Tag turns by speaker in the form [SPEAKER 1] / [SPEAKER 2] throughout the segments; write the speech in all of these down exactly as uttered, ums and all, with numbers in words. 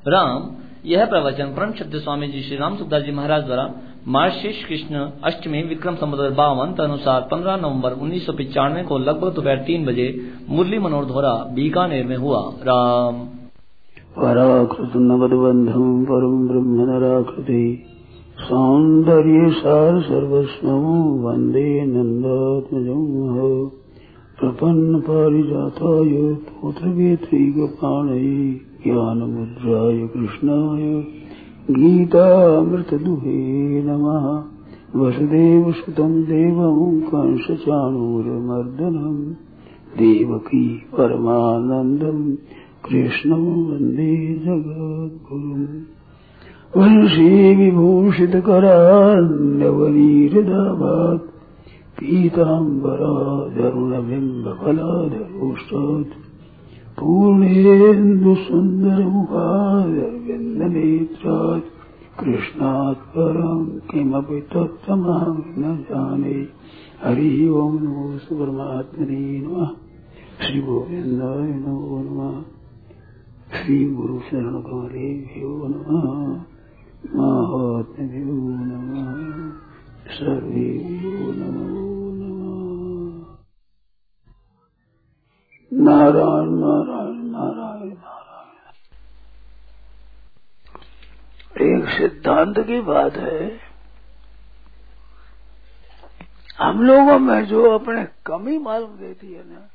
[SPEAKER 1] राम, यह प्रवचन परम श्रद्धेय स्वामी जी श्री राम सुखदास जी महाराज द्वारा मार्गशीर्ष कृष्ण अष्टमी विक्रम संवत बावन अनुसार पंद्रह नवंबर उन्नीस सौ पिचानवे को लगभग दोपहर तीन बजे मुरली मनोहर धोरा बीकानेर में हुआ। राम।
[SPEAKER 2] पराकृत नवदबंधम परम ब्रह्म नराकृति सौंदर्य सार सर्वस्वं वंदे नंदात्मजं प्रपन्न पारिजाताय पुत्रवेत्रैकपाणये ज्ञानमुद्राय कृष्णाय गीतामृतदुहे नमः। वसुदेवसुतं देवं कंसचाणूरमर्दनं देवकी परमानन्दं कृष्णं वन्दे जगद्गुरुम्। वंशी विभूषितकरान्नवनीरदाभात् पीताम्बराधरुणबिम्बफलाधरोष्टात् पूर्णेन्दुसुन्दरमुखादरविन्दनेत्रात् कृष्णात् परं किमपि तत्त्वमहं न जाने। हरि ओं नमो परमात्मने नमः। श्री गोविन्दाय नमो नमः। श्री गुरु शरण कमलेभ्यो नमः। महात्म्यो नमः। सर्वेभ्यो नमो नमः। नारायण नारायण नारायण नारायण। एक सिद्धांत की बात है, हम लोगों में जो अपने कमी मालूम देती है ना,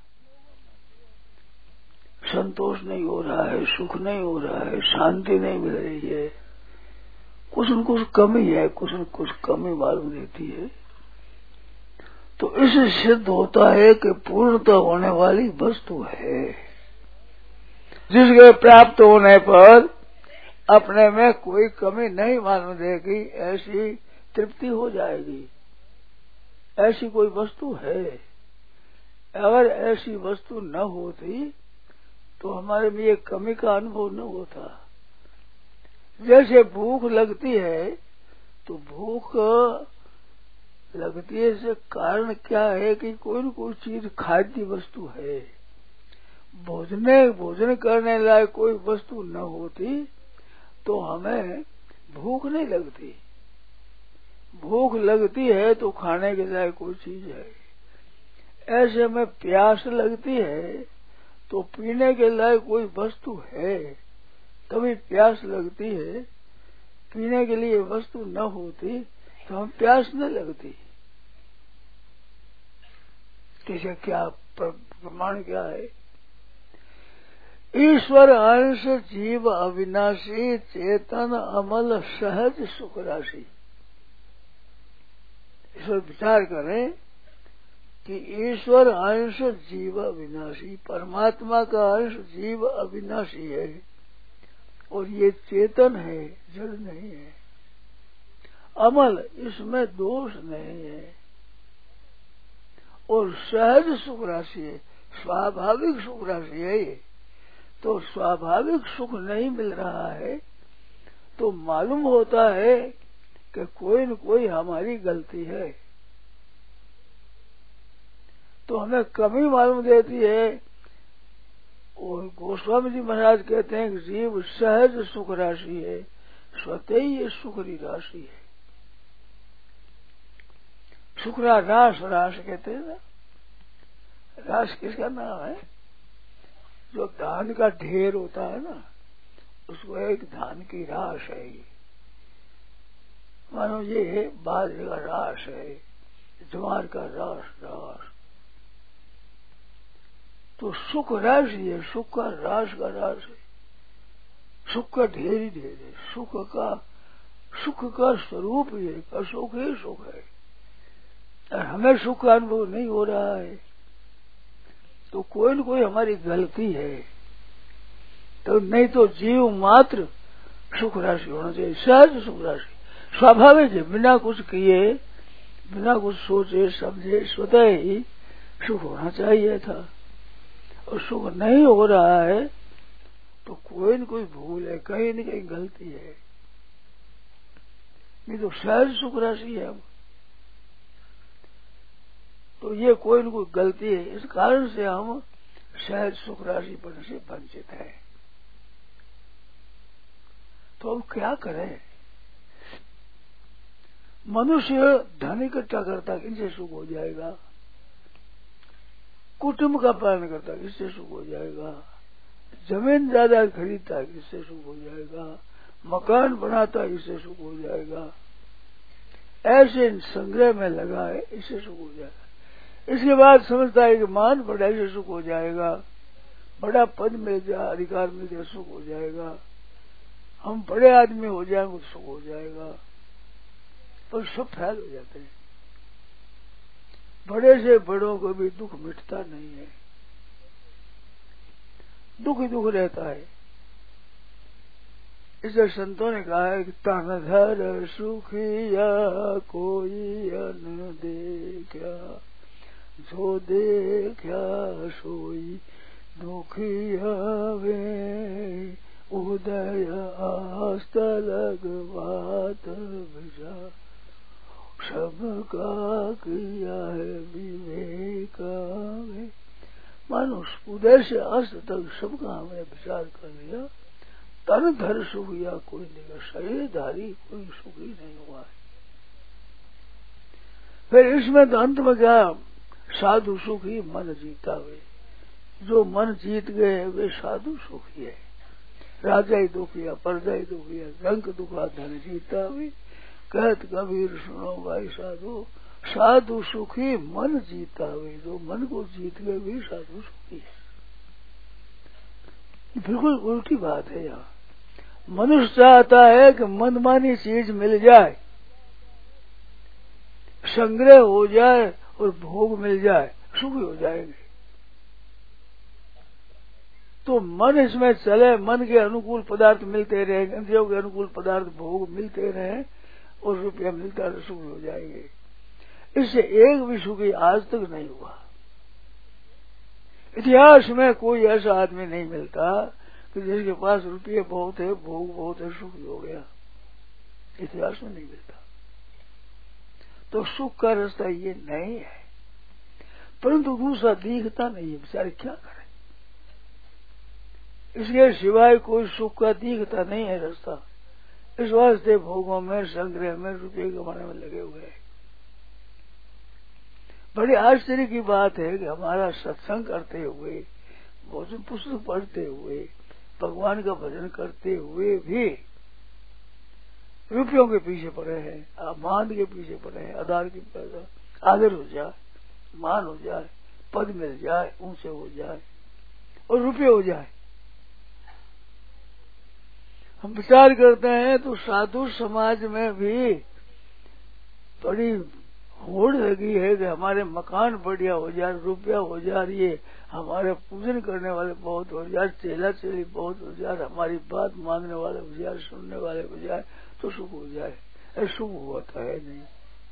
[SPEAKER 2] संतोष नहीं हो रहा है, सुख नहीं हो रहा है, शांति नहीं मिल रही है, कुछ न कुछ कमी है, कुछ न कुछ कमी मालूम देती है, तो इससे सिद्ध होता है कि पूर्णतः होने वाली वस्तु है, जिसके प्राप्त होने पर अपने में कोई कमी नहीं मालूम देगी, ऐसी तृप्ति हो जाएगी। ऐसी कोई वस्तु है। अगर ऐसी वस्तु न होती तो हमारे में ये कमी का अनुभव न होता। जैसे भूख लगती है तो भूख लगती है, इससे कारण क्या है कि कोई न कोई चीज खाद्य वस्तु है। भोजने भोजन करने लायक कोई वस्तु न होती तो हमें भूख नहीं लगती। भूख लगती है तो खाने के लायक कोई चीज है। ऐसे में प्यास लगती है तो पीने के लायक कोई वस्तु है, तभी प्यास लगती है। पीने के लिए वस्तु न होती तो हम प्यास न लगती। किसे क्या प्रमाण क्या है? ईश्वर अंश जीव अविनाशी चेतन अमल सहज सुख राशि। ईश्वर विचार करें कि ईश्वर अंश जीव अविनाशी, परमात्मा का अंश जीव अविनाशी है और ये चेतन है, जड़ नहीं है। अमल, इसमें दोष नहीं है और सहज सुख राशि है, स्वाभाविक सुख राशि है ये। तो स्वाभाविक सुख नहीं मिल रहा है तो मालूम होता है कि कोई न कोई हमारी गलती है, तो हमें कमी मालूम देती है। और गोस्वामी जी महाराज कहते हैं कि जीव सहज सुख राशि है, स्वतः ही ये सुखरी राशि है। सुखरा रास, रास कहते हैं ना, रास किसका नाम है? जो धान का ढेर होता है ना, उसको एक धान की रास है। मानो ये बाजरे का रास है, ज्वार का रास रास। तो सुख राशि है, सुख का रास का रास है, सुख का ढेर ही ढेर है। सुख का सुख का स्वरूप ही है, असुख ही सुख है। और हमें सुख का अनुभव नहीं हो रहा है तो कोई न कोई हमारी गलती है। तो नहीं तो जीव मात्र सुख राशि होना चाहिए, सहज सुख राशि, स्वाभाविक है, बिना कुछ किए, बिना कुछ सोचे समझे स्वतः ही सुख होना चाहिए था। और सुख नहीं हो रहा है तो कोई न कोई भूल है, कहीं न कहीं गलती है। नहीं तो सहज सुख राशि है। तो ये कोई न कोई गलती है, इस कारण से हम सहज सुख राशि बनने से वंचित है। तो अब क्या करें? मनुष्य धन इकट्ठा करता इनसे सुख हो जाएगा, कुटुंब का पालन करता इससे सुख हो जाएगा, जमीन ज्यादा खरीदता इससे सुख हो जाएगा, मकान बनाता इससे सुख हो जाएगा, ऐसे संग्रह में लगा है इससे सुख हो जाएगा। इसके बाद समझता है कि मान बढ़ाई से सुख हो जाएगा, बड़ा पद मिल जाए, अधिकार मिल जाए सुख हो जाएगा, हम बड़े आदमी हो जाएंगे तो सुख हो जाएगा, पर सब फैल हो जाते हैं। बड़े से बड़ों को भी दुख मिटता नहीं है, दुख ही दुख रहता है। इसलिए संतों ने कहा है कि तन धर सुखिया कोई अन देखा, जो देखा सोई दुखिया वे, उदय आस्त लगवात विजा, सबका किया है विवेका वे। मानो उदय से अस्त तक सबका हमने विचार कर लिया, तन धर सुखिया कोई नहीं, शरीरधारी कोई सुखी नहीं हुआ है। फिर इसमें तो अंत में क्या, साधु सुखी मन जीता वे, जो मन जीत गए वे साधु सुखी है। राजा ही दुखिया, प्रजा ही दुखिया, रंग दुखा धन जीता वे, कहत कबीर सुनो भाई साधु, साधु सुखी मन जीता वे, जो मन को जीत गए वे साधु सुखी है। बिल्कुल उल्टी बात है। यहाँ मनुष्य चाहता है कि मनमानी चीज मिल जाए, संग्रह हो जाए और भोग मिल जाए, सुखी हो जाएंगे। तो मन इसमें चले, मन के अनुकूल पदार्थ मिलते रहे, इंद्रियों के अनुकूल पदार्थ भोग मिलते रहे और रुपया मिलता रहे, सुखी हो जाएंगे। इससे एक भी सुखी आज तक नहीं हुआ। इतिहास में कोई ऐसा आदमी नहीं मिलता कि जिसके पास रुपये बहुत है, भोग बहुत है, सुखी हो गया, इतिहास में नहीं मिलता। तो सुख का रास्ता ये नहीं है, परंतु दूसरा दिखता नहीं है, बेचारे क्या करें। इसके सिवाय कोई सुख का दिखता नहीं है रास्ता। इस वास्ते भोगों में, संग्रह में, रुपये कमाने में लगे हुए हैं। बड़ी आश्चर्य की बात है कि हमारा सत्संग करते हुए, भोजन पुस्तक पढ़ते हुए, भगवान का भजन करते हुए भी रुपयों के पीछे पड़े हैं, मान के पीछे पड़े हैं, आधार के पीछे, आदर हो जाए, मान हो जाए, पद मिल जाए, ऊंचे हो जाए और रुपये हो जाए। हम विचार करते हैं तो साधु समाज में भी बड़ी होड़ लगी है कि हमारे मकान बढ़िया हो जाए, रुपया हो जाए, ये हमारे पूजन करने वाले बहुत हो जाए, चेला चेली बहुत हो जाए, हमारी बात मानने वाले हो जाए, सुनने वाले हो जाए तो सुख हो जाए। ऐसा सुख होता है नहीं।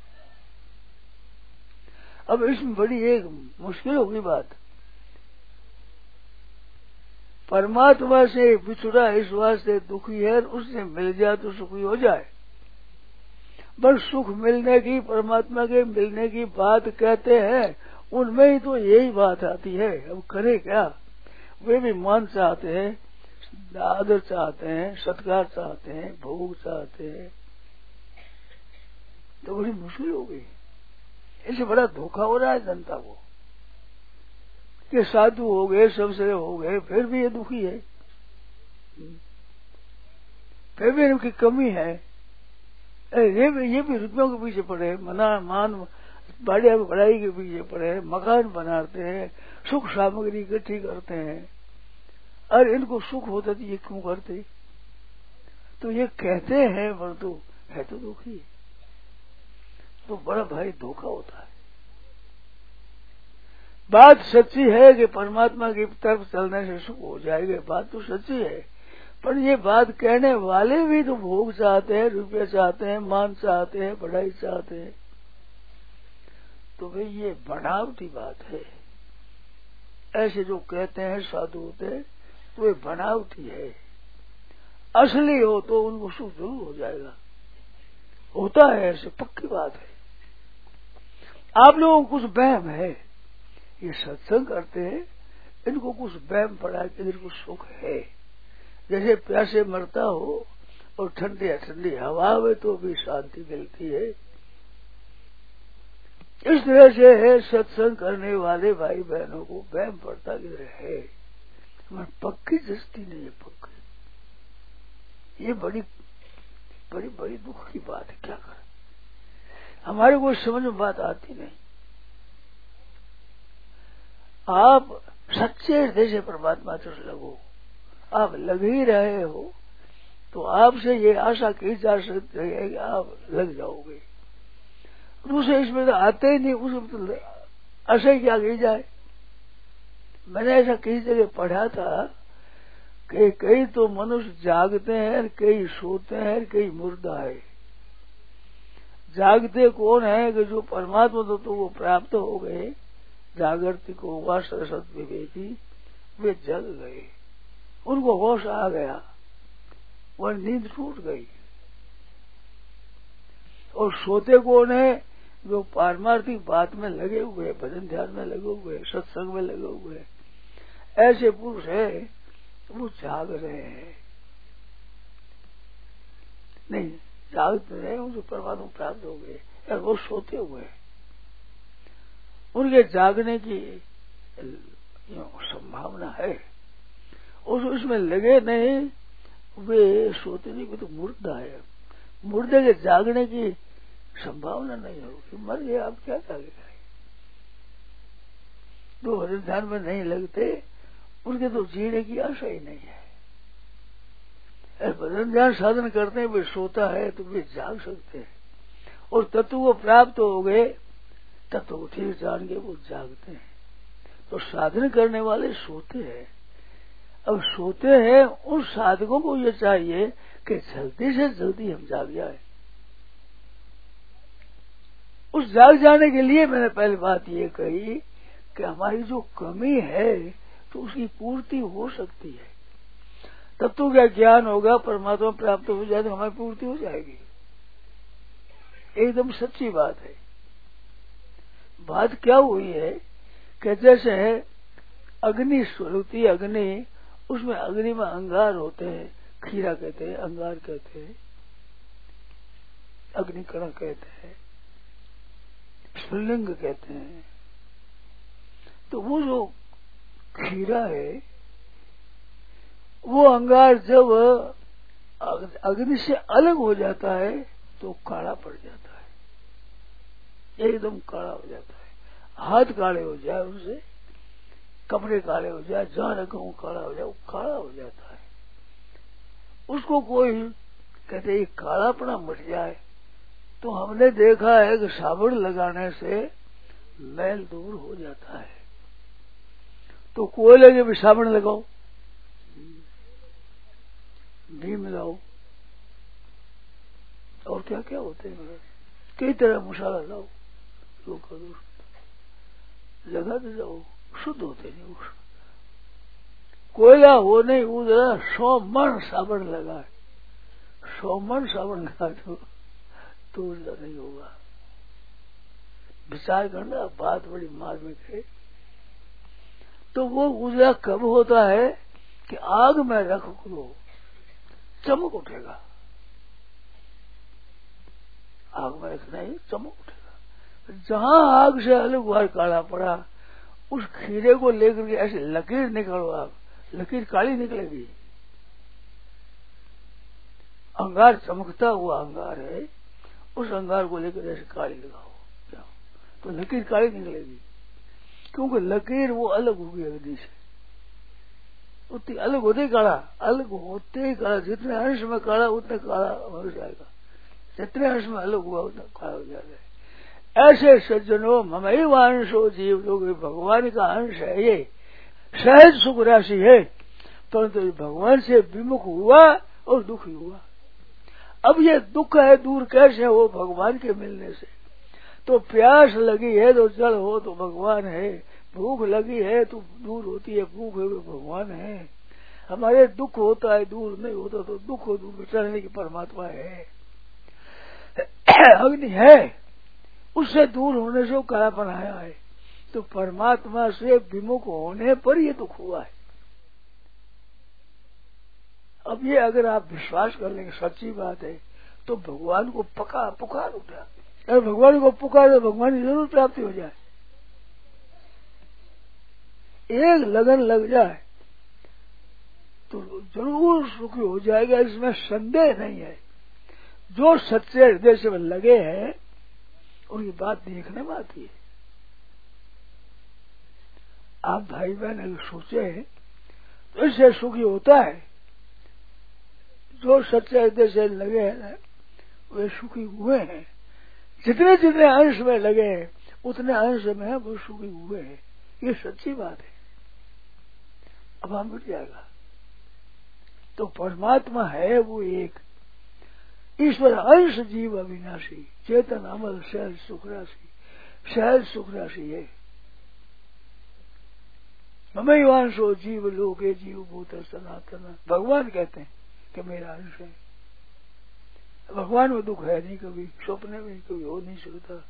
[SPEAKER 2] अब इसमें बड़ी एक मुश्किल होगी बात, परमात्मा से बिछड़ा इस वास्ते दुखी है, उससे मिल जाए तो सुखी हो जाए। बस सुख मिलने की, परमात्मा के मिलने की बात कहते हैं, उनमें ही तो यही बात आती है। अब करे क्या, वे भी मान चाहते हैं, आदर चाहते हैं, सत्कार चाहते हैं, भोग चाहते हैं, तो बड़ी मुश्किल हो गई। इससे बड़ा धोखा हो रहा है जनता को कि साधु हो गए, सबसे हो गए, फिर भी ये दुखी है, फिर भी इनकी कमी है। ये भी ये भी रुपयों के पीछे पड़े, मना मान बढ़िया बढ़ाई के पीछे पड़े, मकान बनाते हैं, सुख सामग्री इकट्ठी करते हैं, और इनको सुख होता तो ये क्यों करते? तो ये कहते हैं परंतु है तो दुखी, तो बड़ा भाई धोखा होता है। बात सच्ची है कि परमात्मा की तरफ चलने से सुख हो जाएगा, बात तो सच्ची है, पर ये बात कहने वाले भी तो भोग चाहते हैं, रुपये चाहते हैं, मान चाहते हैं, बढ़ाई चाहते हैं, तो भाई ये बनावटी बात है। ऐसे जो कहते हैं साधु होते हैं तो ये बनावटी है। असली हो तो उनको सुख जरूर हो जाएगा, होता है, ऐसे पक्की बात है। आप लोगों को कुछ वहम है, ये सत्संग करते हैं, इनको कुछ वहम पड़ा कि इनको सुख है। जैसे प्यासे मरता हो और ठंडी ठंडी हवा में तो भी शांति मिलती है। इस तरह से है सत्संग करने वाले भाई बहनों को वहम पड़ता किधर है, हमारी पक्की दृष्टि नहीं है, पक्की। ये बड़ी बड़ी बड़ी दुख की बात है, क्या करें, हमारे को समझ में बात आती नहीं। आप सच्चे हृदय से परमात्मा से लगो, आप लग ही रहे हो तो आपसे ये आशा की जा सकती है कि आप लग जाओगे। दूसरे इसमें तो आते ही नहीं, उसमें तो आशा क्या की जाए। मैंने ऐसा किसी जगह पढ़ा था कि कई तो मनुष्य जागते हैं, कई सोते हैं, कई मुर्दा है। जागते कौन है कि जो परमात्मा तो, तो वो प्राप्त हो गए, जागृति को हुआ सरस्वत विवेकी, वे जग गए, उनको होश आ गया, वह नींद टूट गई। और सोते कौन है, जो पारमार्थिक बात में लगे हुए, भजन ध्यान में लगे हुए, सत्संग में लगे हुए, ऐसे पुरुष है वो जाग रहे हैं। नहीं जागते रहे, उनको परमात्मा प्राप्त हो गए, और वो सोते हुए, उनके जागने की संभावना है। उस उसमें लगे नहीं, वे सोते नहीं, वे तो मुर्दा है। मुर्दे के जागने की संभावना नहीं होगी, मर गए, आप क्या जागेगा। जो भजन ध्यान में नहीं लगते उनके तो जीने की आशा ही नहीं है। भजन ध्यान साधन करते हैं, वे सोता है तो वे जाग सकते हैं, और तत्व को प्राप्त हो गए, तत्व को ठीक जान के वो जागते हैं। तो साधन करने वाले सोते हैं। अब सोते हैं, उन साधकों को ये चाहिए कि जल्दी से जल्दी हम जाग जाए। उस जाग जाने के लिए मैंने पहले बात ये कही कि हमारी जो कमी है तो उसकी पूर्ति हो सकती है। तत्व का ज्ञान होगा, परमात्मा प्राप्त हो जाए तो हमारी पूर्ति हो जाएगी। एकदम सच्ची बात है। बात क्या हुई है कि जैसे है अग्नि स्वरूपी अग्नि, उसमें अग्नि में अंगार होते हैं, खीरा कहते हैं, अंगार कहते हैं, अग्निकण कहते हैं, स्फुलिंग कहते हैं। तो वो जो खीरा है, वो अंगार जब अग्नि से अलग हो जाता है तो काला पड़ जाता है, एकदम काला हो जाता है। हाथ काले हो जाए उससे, कपड़े काले हो जाए, जहां रखो वो काला हो जाए, वो काला हो जाता है। उसको कोई कहते ये कालापना मिट जाए, तो हमने देखा है कि साबुन लगाने से मैल दूर हो जाता है। तो कोयले के भी साबुन लगाओ, घी मिलाओ, और क्या क्या होते हैं, कई तरह मसाला लाओ, जो करो लगाते जाओ, शुद्ध होते नहीं। उस कोयला हो नहीं, वो जरा सौ मन साबुन लगाए, सौ मन साबुन लगा दो तो उसका नहीं होगा। विचार करना, बात बड़ी मार्मिक है। तो वो उजला कब होता है कि आग में रख दो, चमक उठेगा। आग में रखना ही चमक उठेगा। जहां आग से अलग हुआ काला पड़ा, उस खीरे को लेकर के ऐसे लकीर निकालो, आप लकीर काली निकलेगी। अंगार चमकता हुआ अंगार है, उस अंगार को लेकर ऐसे काली लगाओ तो लकीर काली निकलेगी, क्योंकि लकीर वो अलग होगी अग्नि से। उतनी अलग होते ही काला, अलग होते ही काला, जितने अंश में काला उतने काला हो जाएगा, जितने अंश में अलग हुआ उतना काला हो जाएगा। ऐसे सज्जनों, ममई वांशो जीव, जो भगवान का अंश है, ये सहज सुख राशि है, परंतु तो भगवान से विमुख हुआ और दुख हुआ। अब ये दुख है दूर कैसे हो, भगवान के मिलने से। तो प्यास लगी है तो जल हो तो भगवान है, भूख लगी है तो दूर होती है भूख है तो भगवान है। हमारे दुख होता है दूर नहीं होता तो दुख हो दूर चलने की परमात्मा है। अग्नि है, उससे दूर होने से वो काला बनाया है, तो परमात्मा से विमुख होने पर ये दुख हुआ है। अब ये अगर आप विश्वास कर लेंगे सच्ची बात है तो भगवान को पका पुकार उठा, अगर भगवान को पुकार तो भगवान की जरूर प्राप्ति हो जाए। एक लगन लग जाए तो जरूर सुखी हो जाएगा, इसमें संदेह नहीं है। जो सच्चे हृदय से लगे हैं उनकी बात देखने में आती है। आप भाई बहन अगर सोचे तो इससे सुखी होता है। जो सच्चे हृदय से लगे हैं वे सुखी हुए हैं। जितने जितने अंश में लगे हैं उतने अंश में वो सुखी हुए हैं। ये सच्ची बात है। अब हम मिट जाएगा तो परमात्मा है वो एक। ईश्वर अंश जीव अविनाशी, चेतन अमल सहज सुख राशि, सहज सुख राशि है। ममई वांशो जीव लोके जीव भूत सनातन। भगवान कहते हैं कि मेरा अंश है। भगवान में दुख है नहीं, कभी सपने में कभी हो नहीं सकता।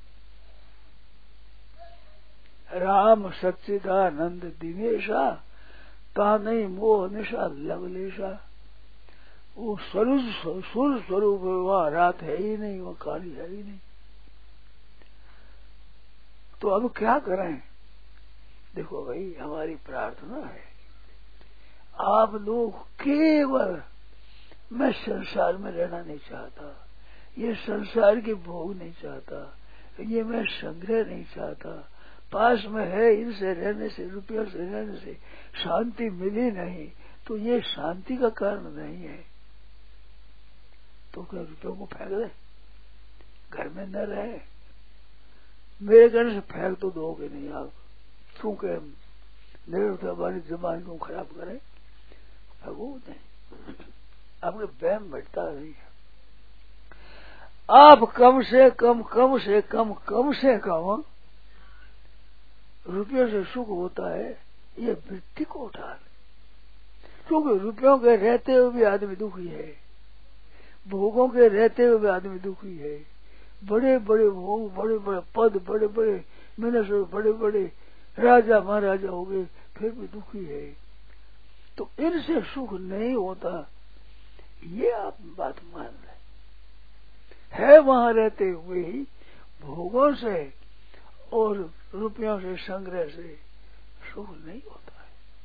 [SPEAKER 2] राम सच्चिदानंद दिनेशा, ता नहीं मोह निशा लवलेशा। वो स्वरूप सुर स्वरूप वह रात है ही नहीं, वह काली है ही नहीं। तो अब क्या करें? देखो भाई, हमारी प्रार्थना है आप लोग केवल, मैं संसार में रहना नहीं चाहता, ये संसार के भोग नहीं चाहता, ये मैं संग्रह नहीं चाहता, पास में है इनसे रहने से, रुपयों से रहने से शांति मिली नहीं, तो ये शांति का कारण नहीं है। तो क्या रुपयों को फेंक दे, घर में न रहे? मेरे कहने से फेंक तो दोगे नहीं आप, क्योंकि निरंतर हमारी जबान को खराब करें, फेंको नहीं। आपके बहम बैठता नहीं है। आप कम से कम कम से कम कम से कम रुपयों से सुख होता है, ये वृत्ति को उठा। क्योंकि रुपयों के रहते हुए भी आदमी दुखी है, भोगों के रहते हुए भी आदमी दुखी है। बड़े बड़े भोग, बड़े बड़े पद, बड़े बड़े मिनिस्टर, बड़े बड़े राजा महाराजा हो गए, फिर भी दुखी है। तो इनसे सुख नहीं होता, ये आप बात मान रहे है। वहां रहते हुए ही भोगों से और रुपयों से, संग्रह से सुख नहीं होता है।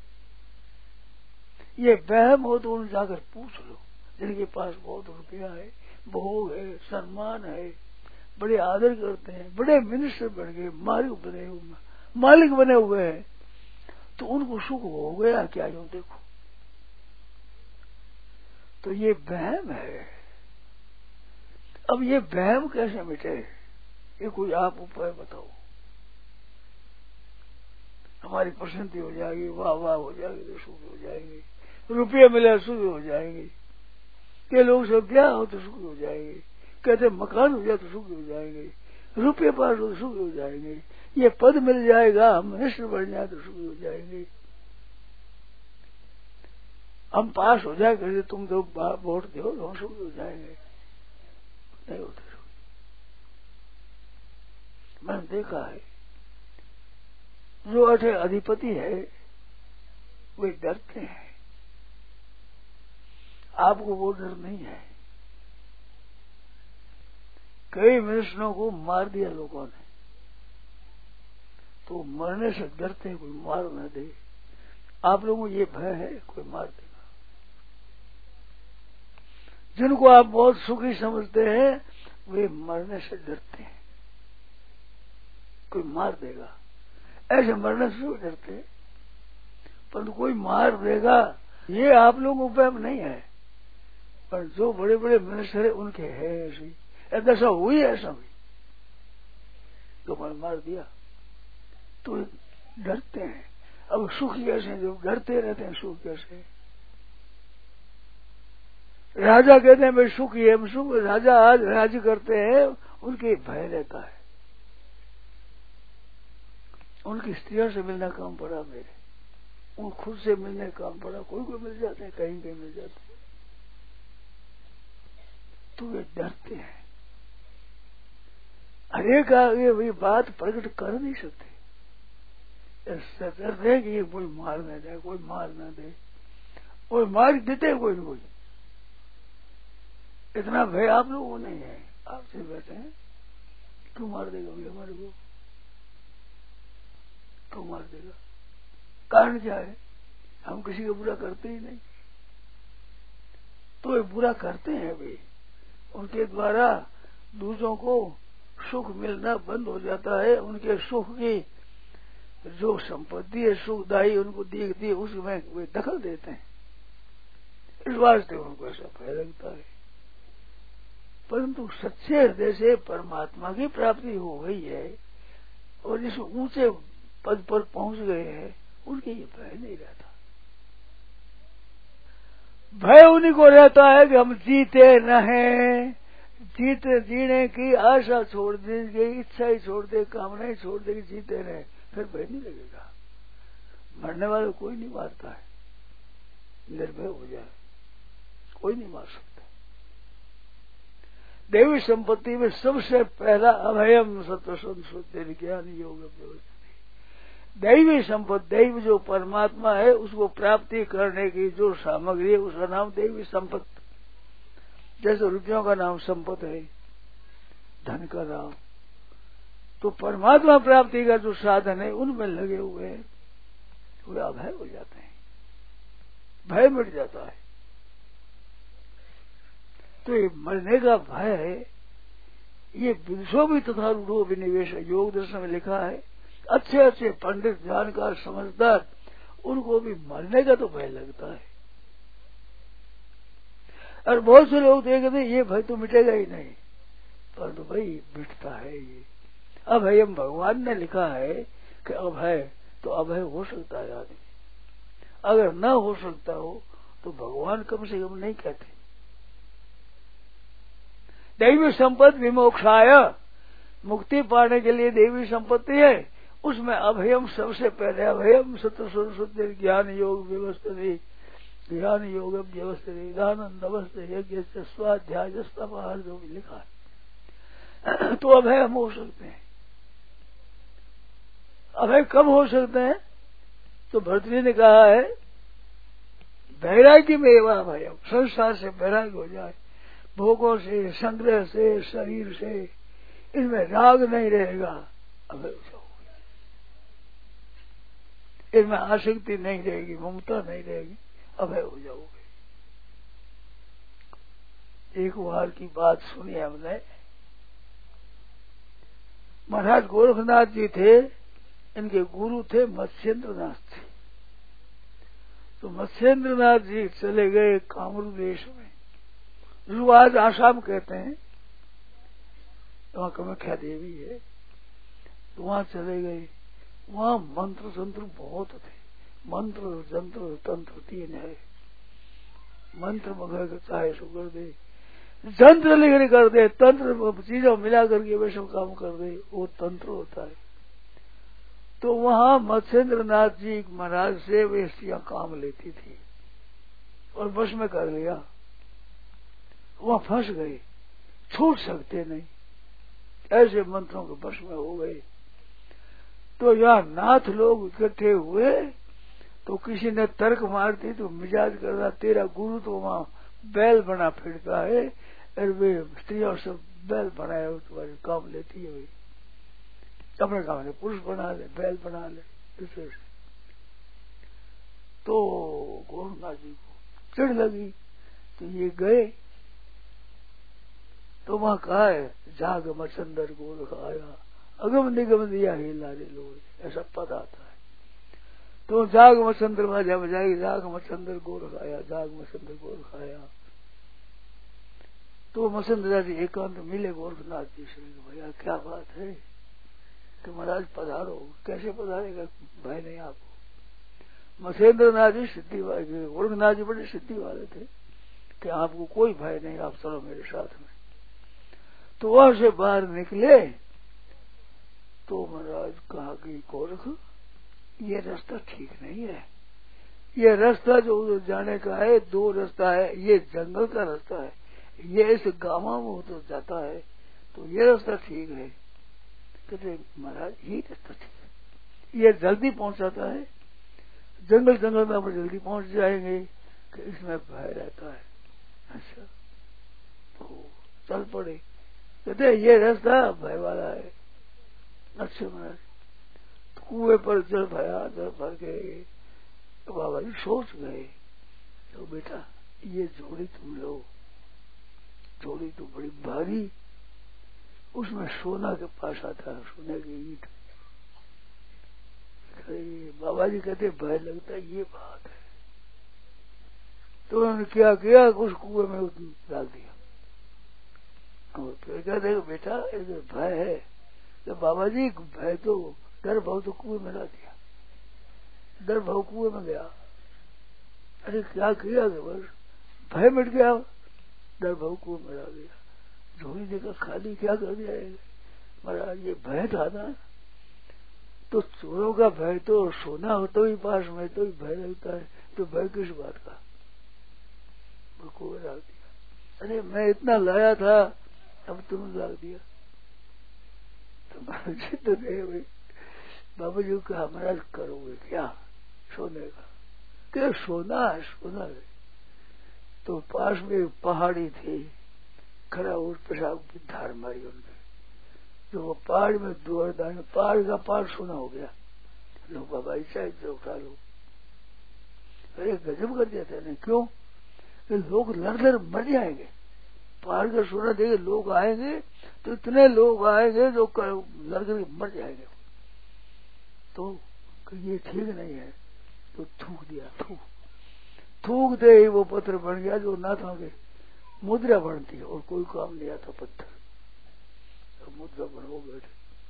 [SPEAKER 2] ये वहम हो तो उन जाकर पूछ लो, जिनके पास बहुत रुपया है, भोग है, सम्मान है, बड़े आदर करते हैं, बड़े मिनिस्टर बन गए, मालिक बने हुए मालिक बने हुए हैं, तो उनको सुख हो गया क्या? यूं देखो, तो ये वहम है। अब ये वहम कैसे मिटे? ये कोई आप उपाय बताओ। हमारी प्रसन्नति हो जाएगी, वाह वाह हो जाएगी तो सुखी हो जाएंगे, रुपये मिले सुखी हो जाएंगे, के लोग सब ब्याह हो तो सुखी हो जाएंगे, कहते मकान हो जाए तो सुखी हो जाएंगे, रुपये पास हो तो सुखी हो जाएंगे, ये पद मिल जाएगा, हम मिनिस्टर बन जाए तो सुखी हो जाएंगे, हम पास हो जाए कैसे, तुम तो वोट दो तो हम सुखी हो जाएंगे। नहीं होते सुखी। मैंने देखा है जो अठे अधिपति है वे डरते हैं, आपको वो डर नहीं है। कई मिनिस्टरों को मार दिया लोगों ने, तो मरने से डरते हैं कोई मार न दे। आप लोगों को ये भय है कोई मार देगा। जिनको आप बहुत सुखी समझते हैं वे मरने से डरते हैं, कोई मार देगा, ऐसे मरने से डरते हैं। परंतु कोई मार देगा ये आप लोगों को वहम नहीं है, पर जो बड़े बड़े मिनिस्टर है उनके है ऐसी, ऐसा हुई है, ऐसा हुई तो मैंने मार दिया तो डरते हैं। अब सुख कैसे, जो डरते रहते हैं सुख कैसे? राजा कहते हैं भाई सुख ही है, सुख। राजा आज राज्य करते हैं, उनके भय रहता है। उनकी स्त्रियों से मिलना काम पड़ा मेरे, उन खुद से मिलने काम पड़ा, कोई कोई मिल जाते हैं, कहीं कहीं मिल जाते हैं, तो वे डरते हैं। हरेक आगे वही बात प्रकट कर नहीं सकते, डरते हैं कि ये कोई मार न दे, कोई मार न दे, और मार देते कोई न कोई, इतना भय आप लोगों को नहीं है। आपसे बैठे हैं, क्यों मार देगा भैया हमारे को, क्यों मार देगा? कारण क्या है? हम किसी को बुरा करते ही नहीं, तो ये बुरा करते हैं भी, उनके द्वारा दूसरों को सुख मिलना बंद हो जाता है। उनके सुख की जो संपत्ति है सुखदायी उनको दी दी उसमें वे दखल देते हैं, इस वास्ते उनको ऐसा भय लगता है। परंतु सच्चे हृदय से परमात्मा की प्राप्ति हो गई है और जिस ऊंचे पद पर पहुंच गए हैं उनके ये भय नहीं रहता। भय उन्हीं को रहता है कि हम जीते न हैं, जीते जीने की आशा छोड़ देंगे, इच्छा ही छोड़ दे, कामना ही छोड़ दे कि जीते रहे, फिर भय नहीं लगेगा। मरने वाले कोई नहीं मारता है, निर्भय हो जाए, कोई नहीं मार सकता। देवी संपत्ति में सबसे पहला अभयम सत्व संस्कृति ज्ञान योग व्यवस्था। दैवी संपत्ति, दैव जो परमात्मा है उसको प्राप्ति करने की जो सामग्री है उसका नाम दैवी संपत्ति। जैसे रुपयों का नाम संपत्ति है, धन का नाम, तो परमात्मा प्राप्ति का जो साधन है उनमें लगे हुए वे अभय हो जाते हैं, भय मिट जाता है। तो ये मरने का भय है, ये विदुषो भी तथा रूढ़ो विनिवेश योग दर्शन में लिखा है। अच्छे अच्छे पंडित जानकार समझदार उनको भी मरने का तो भय लगता है। और बहुत से लोग देखते ये भय तो मिटेगा ही नहीं, परंतु तो भाई मिटता है। ये अभयम भगवान ने लिखा है कि अभय तो अभय हो सकता है आदमी, अगर न हो सकता हो तो भगवान कम से कम नहीं कहते। दैवी संपत्ति विमोक्षाय, मुक्ति पाने के लिए देवी संपत्ति है, उसमें अभयम सबसे पहले। अभयम सत्य सरस्वती ज्ञान योग व्यवस्थित, ज्ञान योग व्यवस्थित दानंद अवस्था यज्ञ स्वाध्याय जस्तापहार जो भी लिखा है, तो अभय हम हो सकते हैं। अभय कब हो सकते हैं? तो भर्तृहरि ने कहा है वैराग्य में एवं अभयम, संसार से वैराग्य हो जाए, भोगों से, संग्रह से, शरीर से, इनमें राग नहीं रहेगा, अभय हो जाओगे। इनमें आसक्ति नहीं रहेगी, ममता नहीं रहेगी, अभय हो जाओगे। एक बार की बात सुनी हमने, महाराज गोरखनाथ जी थे, इनके गुरु थे मत्स्येंद्रनाथ जी। तो मत्स्येंद्रनाथ जी चले गए कामरू देश में, जो आज आसाम कहते हैं, वहां कामाख्या देवी है, तो वहां चले गए। वहां मंत्र तंत्र बहुत थे, मंत्र जंत्र तंत्र तीन है। मंत्र मगर चाहे सो कर दे, जंत्र लिखने कर दे, तंत्र चीजों मिला करके वे सब काम कर दे, वो तंत्र होता है। तो वहां मत्स्येंद्रनाथ जी महाराज से वे स्त्रियां काम लेती थी और बस में कर लिया, वहां फंस गए, छूट सकते नहीं, ऐसे मंत्रों के बस में हो गए। तो यहाँ नाथ लोग इकट्ठे हुए, तो किसी ने तर्क मार दी, तो मिजाज करना तेरा गुरु तो वहां बैल बना फिरता है, और वे स्त्रियों सब बैल बनाए तुम्हारे काम लेती है, भाई अपने काम ले, पुरुष बना ले, बैल बना ले, दूसरे से। तो गोरखनाथ जी को चिढ़ लगी, तो ये गए, तो वहां कहा है जाग मचंदर गोरख आया, अगम निगम दिया ही लारे लोग, ऐसा पद आता है। तो जाग मचंद्र बाजा बजाएगी, जाग मचंद्र गोरख आया, जाग मचंद्र गोरख आया। तो मचंद्र जी एकांत मिले गोरखनाथ जी से, भैया क्या बात है कि महाराज पधारो। कैसे पधारेगा, भाई नहीं आपको। महेंद्र नाथ जी सिद्धि वाले, गोरखनाथ जी बड़े सिद्धि वाले थे कि आपको कोई भय नहीं, आप चलो मेरे साथ में। तो वहां से बाहर निकले, तो महाराज कहा कि गोरख ये रास्ता ठीक नहीं है, ये रास्ता जो उधर जाने का है दो रास्ता है, ये जंगल का रास्ता है, ये इस गांव में तो जाता है, तो ये रास्ता ठीक है। कहते महाराज ये रास्ता ठीक है, ये जल्दी पहुंचाता है, जंगल जंगल में हम जल्दी पहुंच जाएंगे, कि इसमें भय रहता है। अच्छा, तो चल पड़े। कहते ये रास्ता भय वाला है। अच्छे महाराज कुएं पर जल भरा, जल भर गए। तो बाबा जी सोच गए, तो बेटा ये झोली तुम लो, झोली तो बड़ी भारी, उसमें सोना के पासा था, सोने की ईंट। बाबा जी कहते भय लगता है, ये बात है। तो उन्होंने क्या किया, उस कुएं में डाल दिया। और फिर कहते बेटा इधर भय है, तो बाबा जी भय तो डर भाव तो कुएं में डाल दिया, डर भाव कुएं में गया। अरे क्या किया कि बस भय मिट गया, डर भाव कुएं में डाल दिया। झोली देखा खाली, क्या कर दिया महाराज, ये भय था ना, तो चोरों का भय तो सोना हो तो ही पास में तो ही भय लगता है, तो भय किस बात का, कुएं डाल दिया। अरे मैं इतना लाया था, अब तुमने डाल दिया। तो बाबा जी तो गए भाई, बाबा जी को कहा महाराज करोगे क्या सोने का, क्या सोना है, सोना है। तो पास में एक पहाड़ी थी, खड़ा उस पेशाब की धार मारी उनके, जो वो पहाड़ में दो दाने, पहाड़ का पहाड़ सोना हो गया। लो बाबा जी चाहे जो उठा लो। अरे गजब कर दिया था नहीं, क्यों, लोग लड़ लड़ मर जाएंगे, पहाड़ का सोना देखे लोग आएंगे तो इतने लोग आएंगे जो लड़ कर मर जाएंगे। तो ये ठीक नहीं है, तो थूक दिया, थूक थूक दे ही वो पत्थर बन गया, जो नाथों के मुद्रा बनती है, और कोई काम नहीं आता पत्थर, तो मुद्रा बनो बैठे।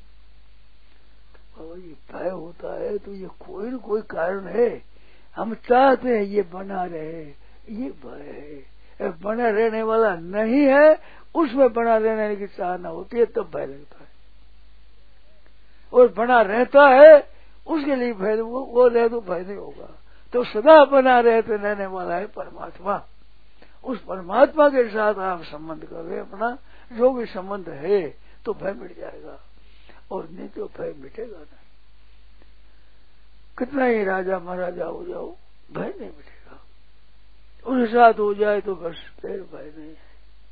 [SPEAKER 2] बाबा ये भय होता है तो ये कोई न कोई कारण है, हम चाहते हैं ये बना रहे, ये भय है। बना रहने वाला नहीं है, उसमें बना रहने की चाहना होती है, तब भय लगता है। और बना रहता है उसके लिए भय, वो, वो रहे तो भय नहीं होगा। तो सदा बना रहते रहने वाला है परमात्मा, उस परमात्मा के साथ आप संबंध करें अपना, जो भी संबंध है तो भय मिट जाएगा, और नहीं तो भय मिटेगा नहीं। कितना ही राजा महाराजा हो जाओ, भय नहीं मिटेगा। उसके साथ हो जाए तो बस फिर भय नहीं है।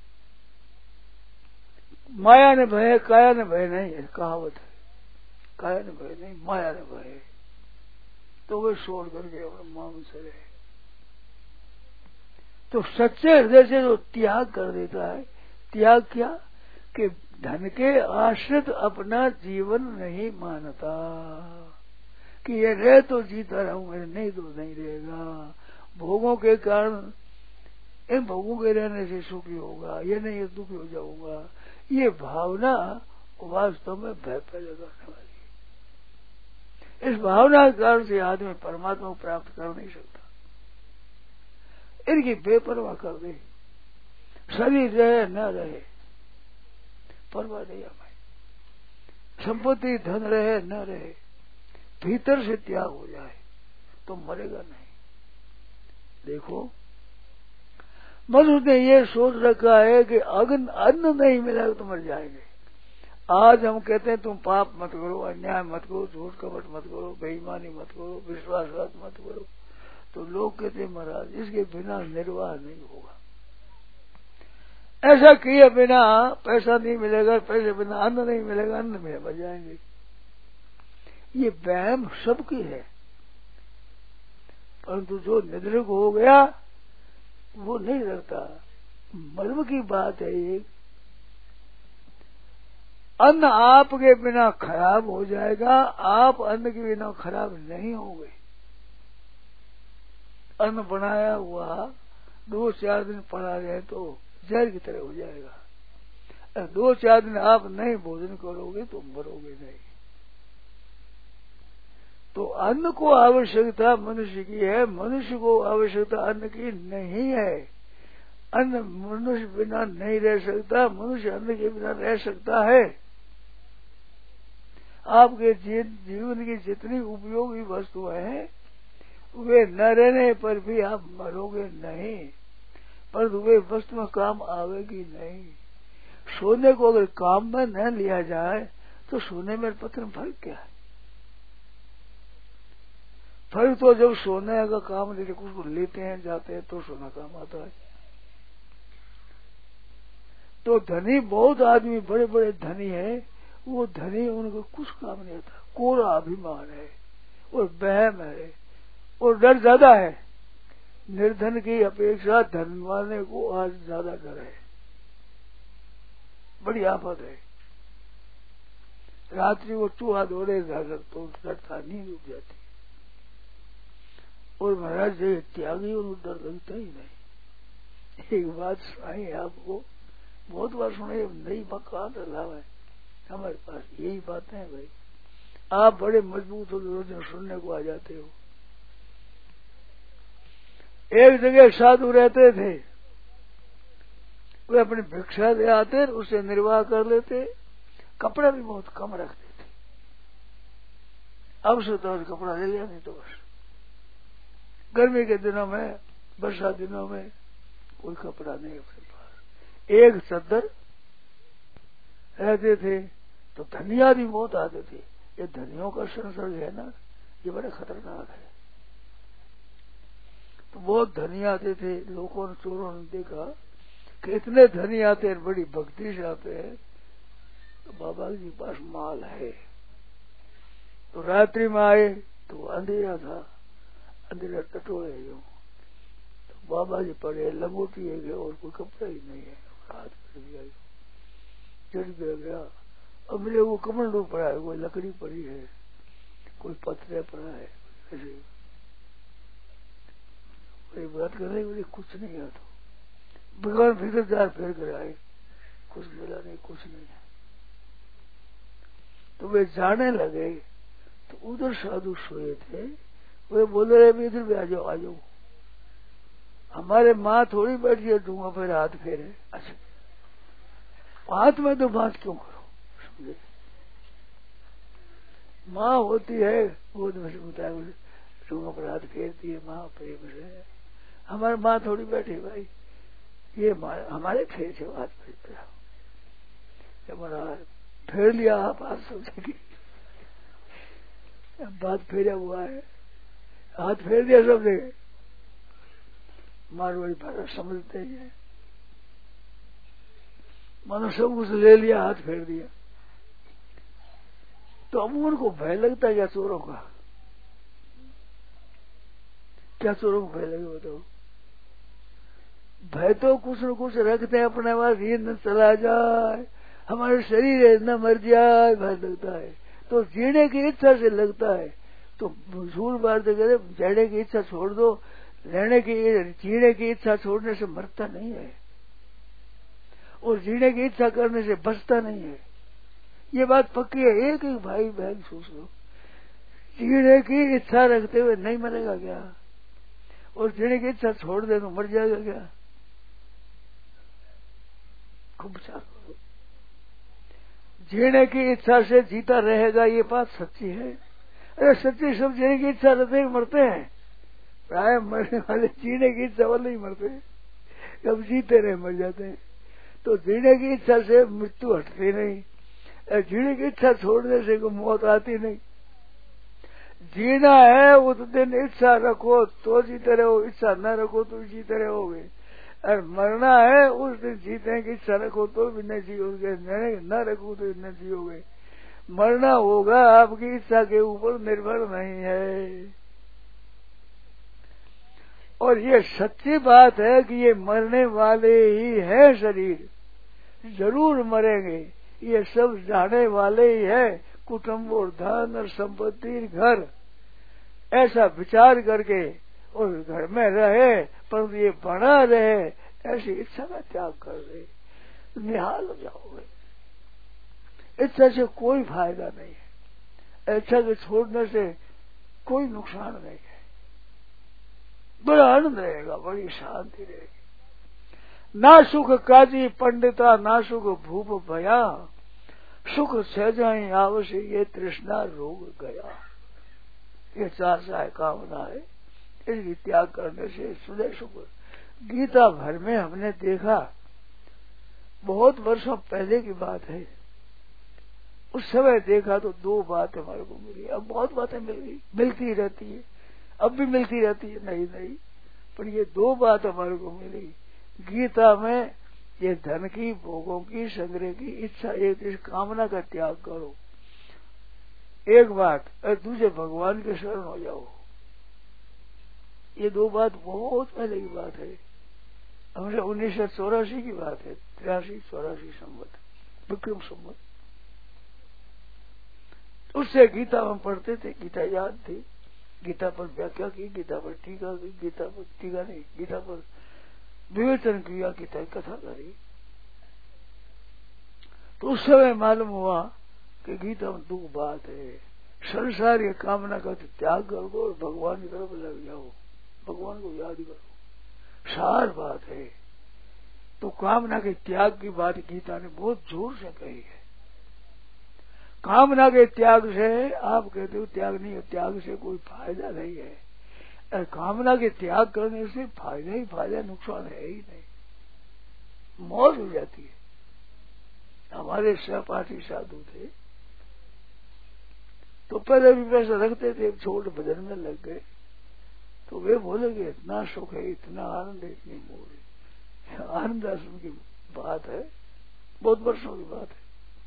[SPEAKER 2] माया ने भय, काया ने भय नहीं है, कहावत है, काया ने भय नहीं, माया ने भय है। तो वे छोड़ करके अपने माम से रहे। तो सच्चे हृदय से जो त्याग कर देता है, त्याग क्या कि धन के आश्रित अपना जीवन नहीं मानता, कि ये रहे तो जीता रहूं, मेरे नहीं तो नहीं रहेगा, भोगों के कारण इन भोगों के रहने से सुखी होगा, ये नहीं दुखी हो जाऊंगा, ये भावना वास्तव में भय पैदा करने वाली है। इस भावना के कारण से आदमी परमात्मा को प्राप्त कर नहीं सकता। इनकी बेपरवाह कर दे, शरीर रहे न रहे परवाह नहीं हमें, संपत्ति धन रहे न रहे, भीतर से त्याग हो जाए तो मरेगा नहीं। देखो मनुष्य ने ये सोच रखा है कि अगर अन्न नहीं मिला तो मर जाएंगे। आज हम कहते हैं तुम पाप मत करो, अन्याय मत करो, झूठ कपट मत करो, बेईमानी मत करो, विश्वासघात मत करो, तो लोग कहते हैं महाराज इसके बिना निर्वाह नहीं होगा, ऐसा किए बिना पैसा नहीं मिलेगा, पैसे बिना अन्न नहीं मिलेगा, अन्न में मर जाएंगे। ये वहम सबकी है, परंतु जो निद्रिक हो गया वो नहीं रखता। मर्म की बात है एक, अन्न आपके बिना खराब हो जाएगा, आप अन्न के बिना खराब नहीं होंगे। अन्न बनाया हुआ दो चार दिन पड़ा रहे तो जहर की तरह हो जाएगा। दो चार दिन आप नहीं भोजन करोगे तो मरोगे नहीं। तो अन्न को आवश्यकता मनुष्य की है, मनुष्य को आवश्यकता अन्न की नहीं है। अन्न मनुष्य बिना नहीं रह सकता, मनुष्य अन्न के बिना रह सकता है। आपके जीवन की जितनी उपयोगी वस्तुएं हैं वे न रहने पर भी आप मरोगे नहीं, पर वे वस्तु में काम आवेगी नहीं। सोने को अगर काम में न लिया जाए तो सोने में पत्थर में फर्क क्या है? फर्क तो जब सोने का काम लेते उसको लेते हैं जाते हैं तो सोना काम आता है। तो धनी बहुत आदमी बड़े बड़े धनी है, वो धनी उनको कुछ काम नहीं आता, कोरा अभिमान है और वहम है और डर ज्यादा है। निर्धन की अपेक्षा धन वाले को आज ज्यादा डर है, बड़ी आफत है। रात्रि वो चूहा दौड़े जाकर तो डरता, नींद उठ जाती। और महाराज जी त्यागी और डर लगता ही नहीं। एक बात सुनाई आपको, बहुत बार सुनाई, नई बकवास अलावा है हमारे पास, यही बातें हैं भाई। आप बड़े मजबूत हो, रोज सुनने को आ जाते हो। एक जगह साधु रहते थे, वे अपनी भिक्षा ले आते, उससे निर्वाह कर लेते, कपड़ा भी बहुत कम रखते थे। अब से तो कपड़ा ले लिया, नहीं तो बस गर्मी के दिनों में, वर्षा दिनों में कोई कपड़ा नहीं अपने पास। एक चद्दर रहते थे। तो धनिया भी बहुत आते थे। ये धनियों का संसर्ग है ना, ये बड़ा खतरनाक है। तो बहुत धनी आते थे। लोगों ने, चोरों ने देखा कि इतने धनी आते हैं, बड़ी भक्ति से आते हैं, तो बाबा जी के पास माल है। तो रात्रि में आए तो अंधेरा था, अंधेरा टटोले यूं, तो बाबा जी पड़े लंगोटी है और कोई कपड़ा ही नहीं है, हाथ पड़ गया, चढ़ गया। अब मेरे वो कमंडो पड़ा है, कोई लकड़ी पड़ी है, कोई पत्थर पड़ा है, ऐसे कोई बात करने के लिए कुछ नहीं है। तो भगवान भीतर जार फेर कर आए, कुछ मिला नहीं, कुछ नहीं है। तो वे जाने लगे तो उधर साधु सोए थे, वे बोले रहे भी इधर भी आ जाओ, आ जाओ, हमारे माँ थोड़ी बैठी है, दूंगा फिर हाथ फेरे। अच्छा, हाथ में तो बात क्यों करो, समझे? माँ होती है गोद में से उतार दूंगा पर हाथ फेरती है, माँ प्रेम से। हमारे माँ थोड़ी बैठी भाई, ये हमारे फेर से हाथ फेर हमारा फेर लिया, आप हाथ सोचेगी बात फेरा हुआ है, हाथ फेर दिया सब जगह। मारवाड़ी भाषा समझते हैं, मानो सब कुछ ले लिया, हाथ फेर दिया। तो अब उनको भय लगता है क्या चोरों का? क्या चोरों को भय लगे बताओ? भय तो कुछ न कुछ रखते हैं अपने पास, ये न चला जाए, हमारे शरीर है न मर जाए, भय लगता है। तो जीने की इच्छा से लगता है। तो झूठ बात करे, जीने की इच्छा छोड़ दो, रहने की, जीने की इच्छा छोड़ने से मरता नहीं है, और जीने की इच्छा करने से बचता नहीं है। ये बात पक्की है। एक एक भाई बहन सोच लो, जीने की इच्छा रखते हुए नहीं मरेगा क्या? और जीने की इच्छा छोड़ दे तो मर जाएगा क्या? खूब विचार करो। जीने की इच्छा से जीता रहेगा, ये बात सच्ची है। अरे सच्ची, सब जीने की इच्छा रहते हैं मरते हैं, प्राय मरने वाले जीने की इच्छा वाले ही मरते हैं, कब जीते रहे मर जाते हैं। तो जीने की इच्छा से मृत्यु हटती नहीं, जीने की इच्छा छोड़ने से कोई मौत आती नहीं। जीना है उस दिन इच्छा रखो तो जीते रहो, इच्छा न रखो तो जीते रहोगे। और मरना है उस दिन जीते की इच्छा रखो तो भी नहीं जियोगे, न रखो तो न जियोगे। मरना होगा, आपकी इच्छा के ऊपर निर्भर नहीं है। और ये सच्ची बात है कि ये मरने वाले ही है, शरीर जरूर मरेंगे, ये सब जाने वाले ही है। कुटुंब और धन और संपत्ति, घर, ऐसा विचार करके और घर में रहे, परंतु ये बना रहे, ऐसी इच्छा का त्याग कर दे, निहाल हो जाओगे। इच्छा से कोई फायदा नहीं है, इच्छा के छोड़ने से कोई नुकसान नहीं है। बड़ा आनंद रहेगा, बड़ी शांति रहेगी। ना सुख काजी पंडिता, ना सुख भूप भया, सुख सहजाई आवश्य ये तृष्णा रोग गया। ये चार चाहे कामना है, इसकी त्याग करने से सुधे सुख। गीता भर में हमने देखा, बहुत वर्षों पहले की बात है, उस समय देखा तो दो बात हमारे को मिली। अब बहुत बातें मिल गई, मिलती रहती है, अब भी मिलती रहती है, नहीं नहीं, पर ये दो बात हमारे को मिली। गीता में ये धन की, भोगों की, संग्रह की इच्छा, एक इस कामना का त्याग करो, एक बात, और दूसरे भगवान के शरण हो जाओ। ये दो बात बहुत पहले की बात है, हमसे उन्नीस सौ चौरासी की बात है, तिरासी चौरासी संवत, विक्रम संवत। उससे गीता हम पढ़ते थे, गीता याद थी, गीता पर व्याख्या की, गीता पर टीका की, गीता पर टीका नहीं, गीता पर विवेचन किया, गीता की कथा करी। तो उस समय मालूम हुआ कि गीता में दो बात है, संसार की कामना का तो त्याग कर दो और भगवान की तरफ लग जाओ, भगवान को याद करो, सार बात है। तो कामना के त्याग की बात गीता ने बहुत जोर से कही है। कामना के त्याग से, आप कहते हो त्याग नहीं है, त्याग से कोई फायदा नहीं है, और कामना के त्याग करने से फायदा ही फायदा, नुकसान है ही नहीं, मौज हो जाती है। हमारे सहपाठी साधु थे, तो पहले भी पैसा रखते थे, छोटे भजन में लग गए, तो वे बोले कि इतना सुख है, इतना आनंद है, इतनी मोह है। आनंद आश्रम की बात है, बहुत वर्षों की बात है।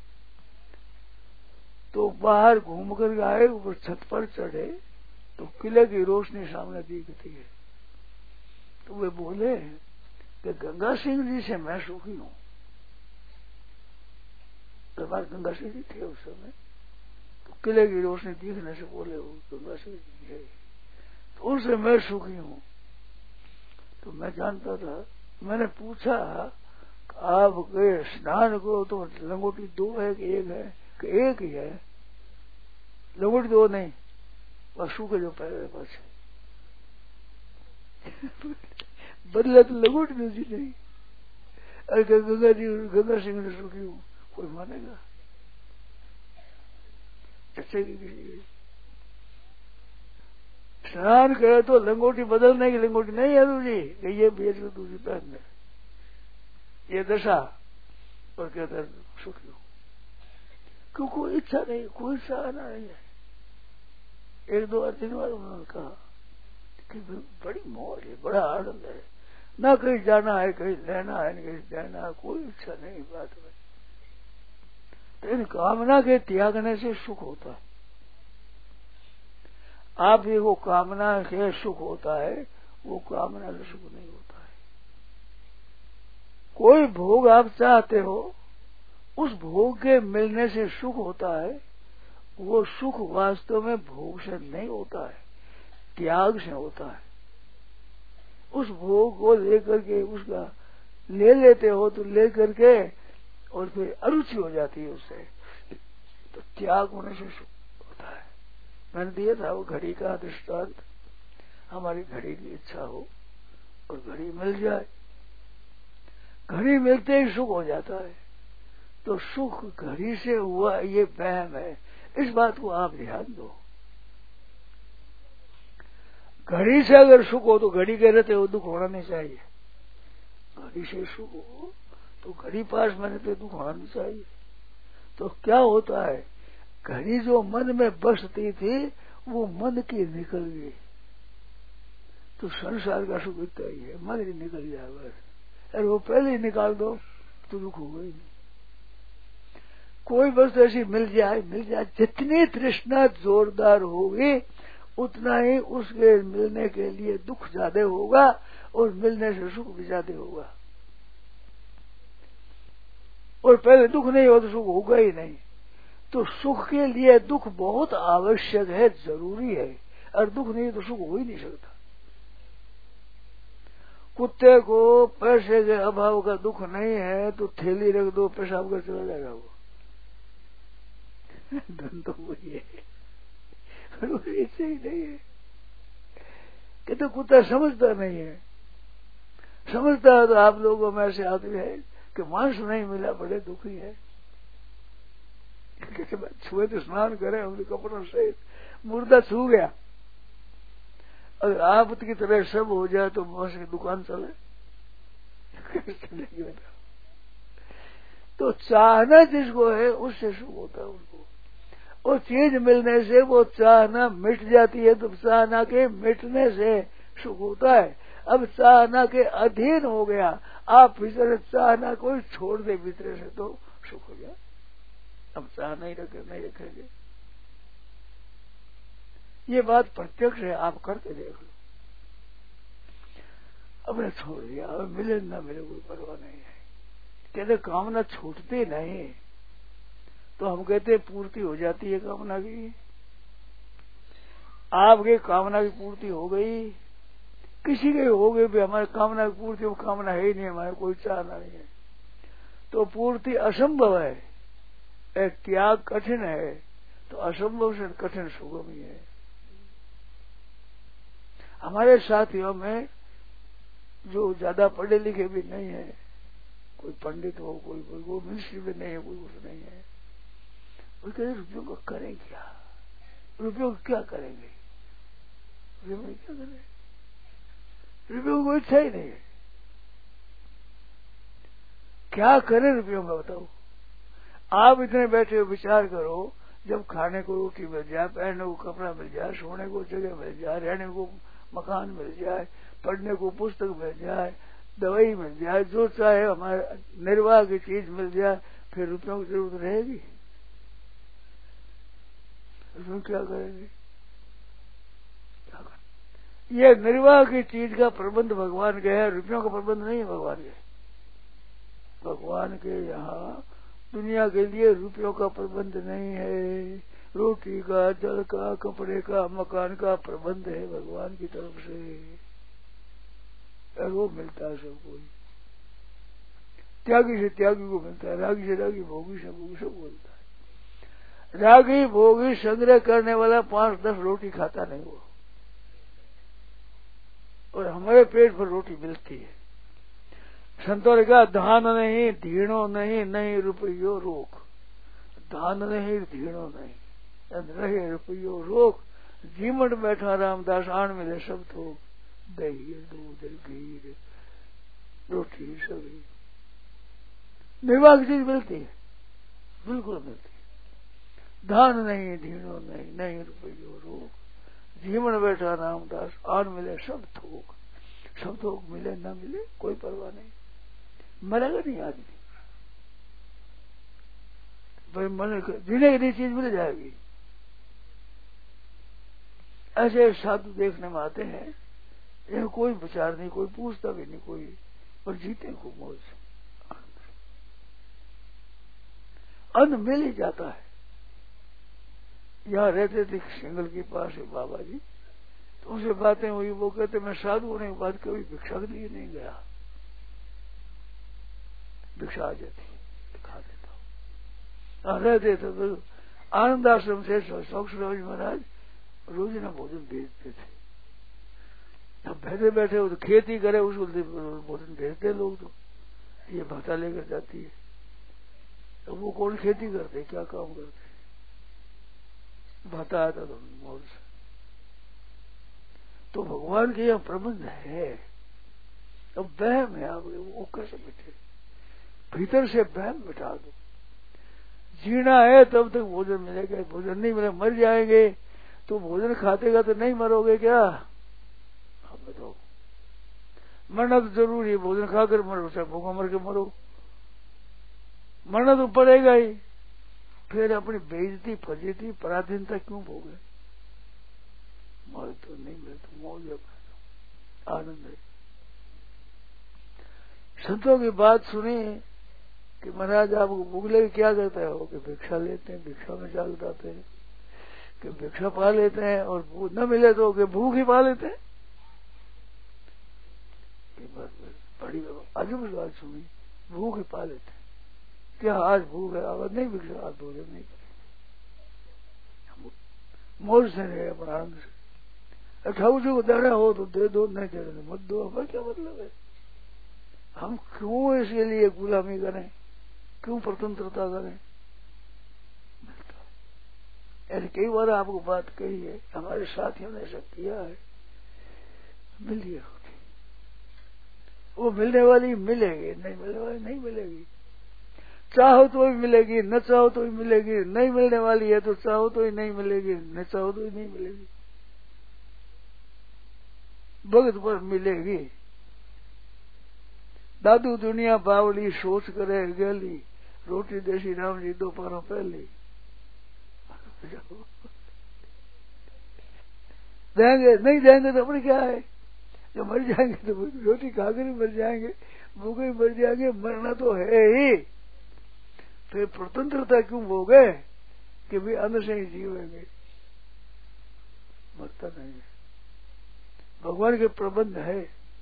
[SPEAKER 2] तो बाहर घूम कर आए, ऊपर छत पर चढ़े, तो किले की रोशनी सामने दिखती है। तो वे बोले कि गंगा सिंह जी से मैं सुखी हूं। तो बार गंगा सिंह जी थे उस समय, तो किले की रोशनी दिखने से बोले वो गंगा सिंह जी है, तो उनसे मैं सुखी हूं। तो मैं जानता था, मैंने पूछा आप गए स्नान को तो लंगोटी दो है कि एक है, कि एक ही है, लंगोटी दो नहीं, वह सूखे जो पैर पास बदला तो लंगोटी दूसरी नहीं। अरे गंगा जी, गंगा सिंह ने सुखी हूं, कोई मानेगा? ऐसे किसी स्नान करे तो लंगोटी बदलने की लंगोटी नहीं है दूसरी, कि ये बेच लो दूसरी पहनने, ये दशा, और कहते सुखी हूं, क्यों कोई इच्छा नहीं, कोई चाहना नहीं है। एक दो बार तीन बार उन्होंने कहा कि बड़ी मौज है, बड़ा आनंद है, ना कहीं जाना है, कहीं लेना है, कहीं देना है, कोई इच्छा नहीं बात में। तो इन कामना के त्यागने से सुख होता है। आप ये वो कामना से सुख होता है, वो कामना से सुख नहीं होता है। कोई भोग आप चाहते हो, उस भोग के मिलने से सुख होता है, वो सुख वास्तव में भोग से नहीं होता है, त्याग से होता है। उस भोग को लेकर के उसका ले लेते हो तो ले करके और फिर अरुचि हो जाती है उससे, तो त्याग होने से सुख होता है। मैंने दिया था वो घड़ी का दृष्टांत, हमारी घड़ी की इच्छा हो और घड़ी मिल जाए, घड़ी मिलते ही सुख हो जाता है, तो सुख घड़ी से हुआ ये वहम है, इस बात को आप ध्यान दो। घड़ी से अगर सुख हो तो घड़ी के रहते हो दुख होना नहीं चाहिए, घड़ी से सुख हो तो घड़ी पास में रहते दुख होना नहीं चाहिए। तो क्या होता है, घड़ी जो मन में बसती थी वो मन की निकल गई, तो संसार का सुख इतना ही है, मन ही निकल जाए बस, अरे वो पहले ही निकाल दो तो दुख होगा ही नहीं। कोई वस्तु ऐसी मिल जाए मिल जाए जितनी तृष्णा जोरदार होगी उतना ही उसके मिलने के लिए दुख ज्यादा होगा और मिलने से सुख भी ज्यादा होगा। और पहले दुख नहीं हो तो सुख होगा ही नहीं। तो सुख के लिए दुख बहुत आवश्यक है, जरूरी है, और दुख नहीं तो सुख हो ही नहीं सकता। कुत्ते को पैसे के अभाव का दुख नहीं है तो थैली रख दो, पेशाब कर चला जाएगा वो, धन तो वही है, ऐसे ही नहीं है कि तो कुत्ता समझता नहीं है। समझता है तो आप लोगों में ऐसे आदमी है कि मांस नहीं मिला बड़े दुखी है, छुए तो स्नान करे अपने कपड़ों से, मुर्दा छू गया, अगर आप की तरह सब हो जाए तो मांस की दुकान चले तो चाहना जिसको है उससे सुख होता है उनको, और चीज मिलने से वो चाहना मिट जाती है, तो चाहना के मिटने से सुख होता है। अब चाहना के अधीन हो गया, आप भीतर चाहना कोई छोड़ दे भीतर से तो सुख हो जाए। अब चाह नहीं रखे नहीं रखेंगे। ये बात प्रत्यक्ष है, आप करके देख लो। अपने छोड़ दिया, अब मिले ना मिले कोई परवाह नहीं है। कहते कामना छूटती नहीं, तो हम कहते पूर्ति हो जाती है कामना की। आपके कामना की पूर्ति हो गई, किसी के हो गई भी हमारी कामना की पूर्ति, वो कामना है ही नहीं, हमारे कोई चाहना नहीं है, तो पूर्ति असंभव है। एक त्याग कठिन है, तो असंभव से कठिन सुगम ही है। हमारे साथियों में जो ज्यादा पढ़े लिखे भी नहीं है, कोई पंडित हो, कोई कोई वो मिनिस्ट्री में नहीं है, कोई कुछ नहीं है, वो कहते रुपयों को करें क्या, रुपयों को क्या करेंगे, रुपयों में क्या करें, रुपयों को इच्छा ही नहीं है, क्या करें रुपयों में बताओ। आप इतने बैठे हो, विचार करो, जब खाने को रोटी मिल जाए, पहनने को कपड़ा मिल जाए, सोने को जगह मिल जाए, रहने को मकान मिल जाए, पढ़ने को पुस्तक मिल जाए, दवाई मिल जाए, जो चाहे हमारे निर्वाह की चीज मिल जाए, फिर रुपयों की जरूरत रहेगी? उसमें क्या करेंगे? क्या करें? ये निर्वाह की चीज का प्रबंध भगवान के है, रुपयों का प्रबंध नहीं है भगवान के। भगवान के यहाँ दुनिया के लिए रुपयों का प्रबंध नहीं है, रोटी का, जल का, कपड़े का, मकान का प्रबंध है भगवान की तरफ से, और वो मिलता है सबको। त्यागी से त्यागी को मिलता है, रागी से रागी, भोगी से भोगी, सब मिलता है। रागी भोगी संग्रह करने वाला पांच दस रोटी खाता नहीं वो, और हमारे पेट पर रोटी मिलती है। संतों ने कहा धान नहीं धीणो नहीं, नहीं रुपयो रोक, धान नहीं धीणो नहीं, रहे रुपयो रोक, जीवन बैठा रामदास आन मिले सब थोक, दही दूध घी रोटी सभी निर्वाह की चीज मिलती है, बिल्कुल मिलती है। धान नहीं धीणो नहीं, नहीं रुपयो रोक, जीवन बैठा रामदास आन मिले सब थोक, सब थोक मिले ना मिले कोई परवाह नहीं, मरेगा नहीं आदमी, भाई मर जीने की चीज मिल जाएगी। ऐसे साधु देखने में आते हैं, यह कोई विचार नहीं, कोई पूछता भी नहीं कोई, और जीते खूब मौज, अन्न मिल ही जाता है। यहाँ रहते थे सिंगल के पास है बाबा जी, तो उनसे बातें हुई, वो कहते मैं साधु होने के बाद कभी भिक्षा के लिए नहीं गया, भिक्षा आ जाती खा लेता हूँ। रहते थे तो आनंद आश्रम से सौक्षराज महाराज रोज ना भोजन भेजते थे। अब बैठे बैठे हो तो खेती करे, उसको भोजन भेजते लोग, तो ये भत्ता लेकर जाती है, तो वो कौन खेती करते, क्या काम करते, भत्ता आता तो मौज से। तो भगवान के यहाँ प्रबंध है। अब वहम है आपके, वो कैसे मिटे? भीतर से वहम मिटा दो। जीना है तब तक भोजन मिलेगा, भोजन नहीं मिले मर जाएंगे, तो भोजन खातेगा तो नहीं मरोगे क्या? आप बताओ, मरना तो जरूरी है, भोजन खाकर मरो, चाहे भूखा मर के मरो, मरना तो पड़ेगा ही। फिर अपनी बेइज्जती फजीती पराधीनता क्यों भोगे? मौज तो नहीं मिले तो मौज आनंद है। संतों की बात सुनी कि महाराज आप मुगले क्या करते हो, कि भिक्षा लेते हैं, भिक्षा में जाग जाते हैं, कि भिक्षा पा लेते हैं, और न मिले तो कि भूख ही पा लेते हैं। बड़ी अजब बात सुनी, भूख ही पा लेते हैं। क्या आज भूख है, आज नहीं भिक्षा, आज भोजन नहीं करेंगे, मौज से रहे अपना आनंद से। ठाकुर जी को देना हो तो दे दो, नहीं दे दो मत दो, हमारा क्या मतलब है? हम क्यों इसके लिए गुलामी करें, क्यों स्वतंत्रता करें? ऐसे कई बार आपको बात कही है, हमारे साथियों ने ऐसा किया है, मिली रोटी, वो मिलने वाली मिलेगी, नहीं मिलने वाली नहीं मिलेगी। चाहो तो ही मिलेगी, न चाहो तो ही मिलेगी, नहीं मिलने वाली है तो चाहो तो ही नहीं मिलेगी, न चाहो तो ही नहीं मिलेगी, भगत पर मिलेगी। दादू दुनिया बावली सोच करे गेली, रोटी देसी राम जी दोपहरों पहली। देंगे नहीं देंगे तो अपने क्या है, जब मर जाएंगे तो रोटी खाकर ही मर जाएंगे, भूखे ही मर जाएंगे, मरना तो है ही। फिर स्वतंत्रता क्यों भोगे कि भी अन्न से ही जीवेंगे, मरता नहीं है। भगवान के प्रबंध है।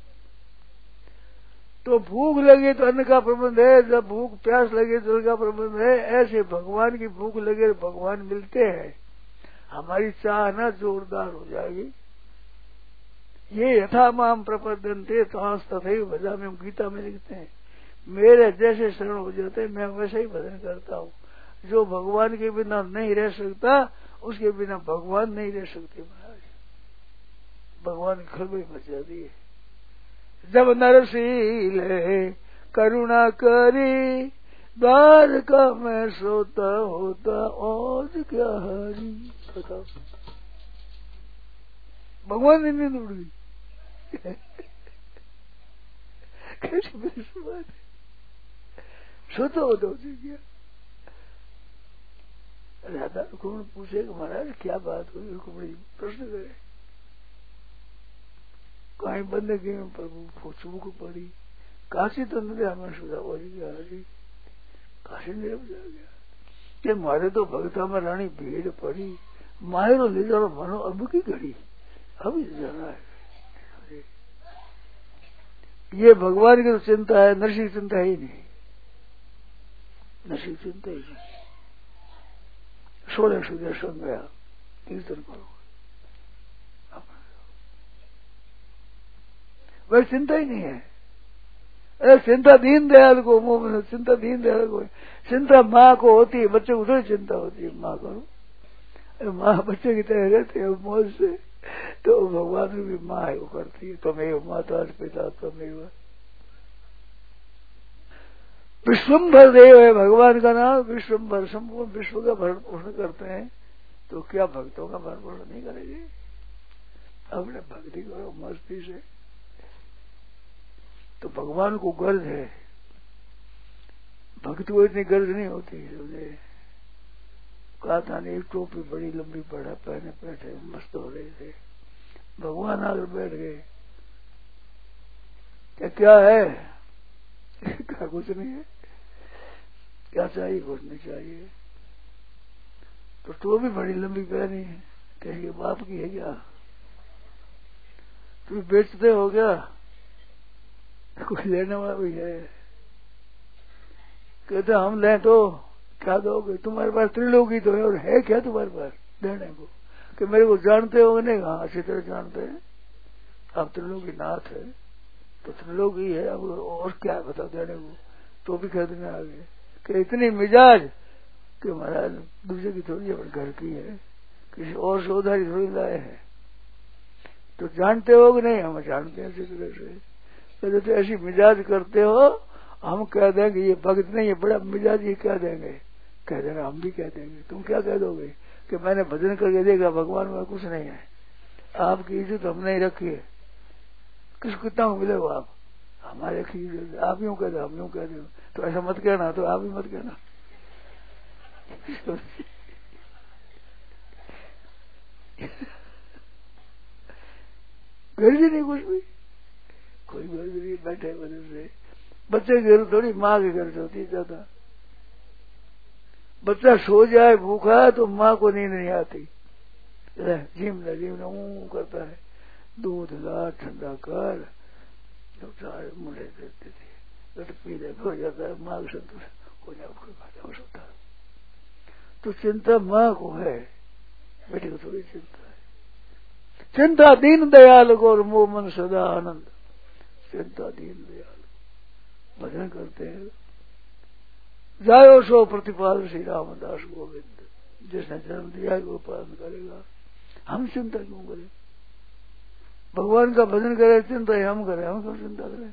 [SPEAKER 2] तो भूख लगे तो अन्न का प्रबंध है, जब भूख प्यास लगे तो अन्न का प्रबंध है। ऐसे भगवान की भूख लगे तो भगवान मिलते हैं। हमारी चाहना जोरदार हो जाएगी। ये यथा माम प्रपद्यन्ते तांस तथैव भजामि, हम गीता में लिखते हैं। मेरे जैसे शरण हो जाते हैं, मैं वैसे ही भजन करता हूँ। जो भगवान के बिना नहीं रह सकता, उसके बिना भगवान नहीं रह सकते महाराज। भगवान की खलबली मच जाती है। जब नरसील करुणा करी, द्वारका में सोता होता और क्या हरी। बताओ, भगवान ने नींद उड़ गई। कैसी बड़ी बात है, सोता होता उसे क्या। राधा रुक्मणी पूछे कि महाराज क्या बात हुई, रुक्मणी प्रश्न करे। कहीं बंदगी में प्रभु चूक पड़ी, काशी तो नदिया में सुधा हो गया, काशी नहीं जा गया कि मारे तो भगता में रानी भीड़ पड़ी, मायरो ले जाओ मनो अब की घड़ी, अभी जाना है। ये भगवान की तो चिंता है, नरसिंह चिंता ही नहीं, नरसिंह चिंता ही नहीं। सोलह सूर्य सुन गया, कीर्तन करो, वह चिंता ही नहीं है। अरे चिंता दीन दयाल को, मुंह चिंता दीन दयाल को, चिंता माँ को होती है, बच्चे को थोड़ी चिंता होती है। माँ करो, माँ बच्चे की तरह रहते है मौज से, तो भगवान भी माँ है वो करती है। तमेव माता पिता तमेव, विश्वम्भर देव है भगवान का नाम। विश्वम्भर संपूर्ण विश्व का भरण पोषण करते हैं, तो क्या भक्तों का भरण पोषण नहीं करेंगे। अपने भक्ति करो मस्ती से, तो भगवान को गर्ज है, भक्ति को इतनी गर्ज नहीं होती। मुझे कहा था नहीं, एक टोपी बड़ी लंबी पड़ा पहने बैठे मस्त हो रहे थे, भगवान आकर बैठ गए। क्या क्या है? क्या कुछ नहीं है। क्या चाहिए? कुछ नहीं चाहिए। तो टोपी बड़ी लंबी पहनी है, कहिए बाप की है क्या? तुम बेचते हो क्या? कोई लेने वाला भी है? कहते हम लें तो क्या दोगे? तुम्हारे पास त्रिलोकी तो है, और है क्या तुम्हारे पास देने को? कि मेरे को जानते हो नहीं? हाँ अच्छी तरह जानते हैं। अब त्रिलोकी नाथ है तो त्रिलोकी है, अब और क्या बताओ देने को? तो भी खरीदने आ गए कि इतनी मिजाज कि महाराज दूसरे की थोड़ी अपने घर की है, किसी और से उधारी थोड़ी लाए हैं। तो जानते हो कि नहीं? हम जानते हैं अच्छी तरह से। तो, तो ऐसी मिजाज करते हो, हम कह देंगे ये भक्त नहीं है, बड़ा मिजाज, ये कह देंगे। कह देंगे हम भी कह देंगे। तुम क्या कह दोगे? कि मैंने भजन करके देखा, भगवान में कुछ नहीं है, आपकी इज्जत हम नहीं रखी है। किसको कितना मिले हो आप? हमारे की इज्जत आप यूं कह दो, हम यूं कह दो। तो ऐसा मत कहना, तो आप भी मत कहना। गर्ज नहीं कुछ भी, कोई गर्ज नहीं। बैठे वजह से बच्चे की गर्ज थोड़ी माँ की गर्ज होती है ज्यादा। बच्चा सो जाए भूखा है तो माँ को नींद नहीं आती, जिम न जिम न ऊ करता है, दूध ला ठंडा कर, तो चाय मुझे देती थी, तो पी ले हो जाता है, माँ को संतुष्ट हो जाए, कोई बात हो सकता है। तो चिंता माँ को है, बेटे को थोड़ी चिंता है। चिंता दीन दयाल को और मोह मन सदा आनंद। चिंता दीन दयाल भजन करते हैं। जायो सो प्रतिपाल श्री रामदास गोविंद, जिसने जन्म दिया है वो पालन करेगा। हम चिंता क्यों करें? भगवान का भजन करे, चिंता ही हम करें, हम क्यों चिंता करें?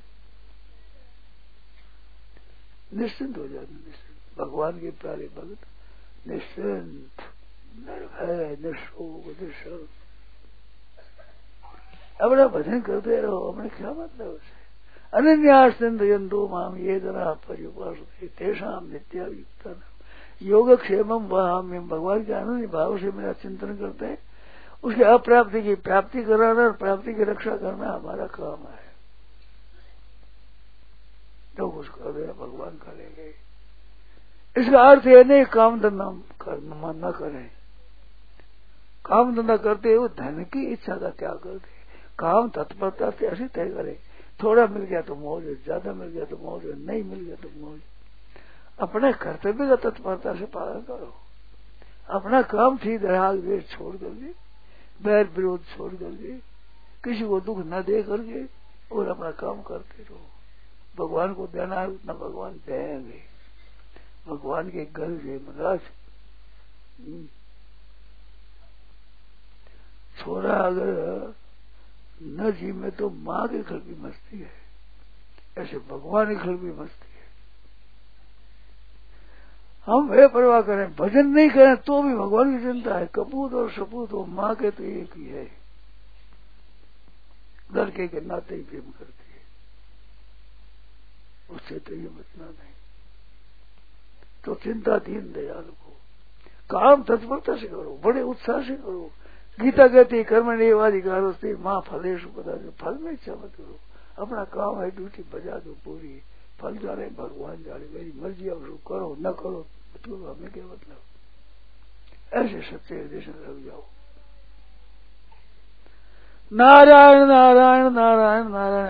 [SPEAKER 2] निश्चिंत हो जाते, निश्चिंत। भगवान के प्यारे भक्त निश्चिंत, निर्भय, निशोक, निशक्त अपना भजन करते रहो। अपने क्या मतलब उसे? अनन्याश्चिन्तयन्तो माम ये जनाः पर्युपासते तेषां नित्यायुक्तानां योगक्षेमं वहाम्यहम्। भगवान के अनन्य भाव से मेरा चिंतन करते हैं, उसके अप्राप्ति की प्राप्ति कराना और प्राप्ति की रक्षा करना हमारा काम है। जो कुछ कर देना भगवान करेंगे। इसका अर्थ यह नहीं काम धंधा न करें। काम धंधा करते हुए धन की इच्छा का त्याग करते, काम तत्परता से ऐसे तय करें। थोड़ा मिल गया तो मौज, ज्यादा मिल गया तो मौज, नहीं मिल गया तो मौज। अपने कर्तव्य का तत्परता से पालन करो। अपना काम ठीक राग द्वेष छोड़ करके, बैर विरोध छोड़ करके, किसी को दुख न दे करके और अपना काम करते रहो। भगवान को देना है उतना भगवान देंगे। भगवान के घर से महाराज छोरा अगर न जी में तो माँ के घर भी मस्ती है, ऐसे भगवान के घर भी मस्ती है। हम वे परवाह करें, भजन नहीं करें तो भी भगवान की चिंता है। कपूत और सपूत हो माँ के तो एक ही है, लड़के के नाते ही प्रेम करती है, उससे तो ये मतलब नहीं। तो चिंता दीन दयाल को काम तत्परता से करो, बड़े उत्साह से करो। गीता कहती है कर्मण्येवाधिकारस्ते मां फलेषु कदाचन। फल में इच्छा मत करो, अपना काम है ड्यूटी बजा दो पूरी। फल जाने भगवान जाने, मेरी मर्जी अब करो न करो तो हमें क्या मतलब। ऐसे सच्चे हृदय से लग जाओ। नारायण नारायण नारायण नारायण।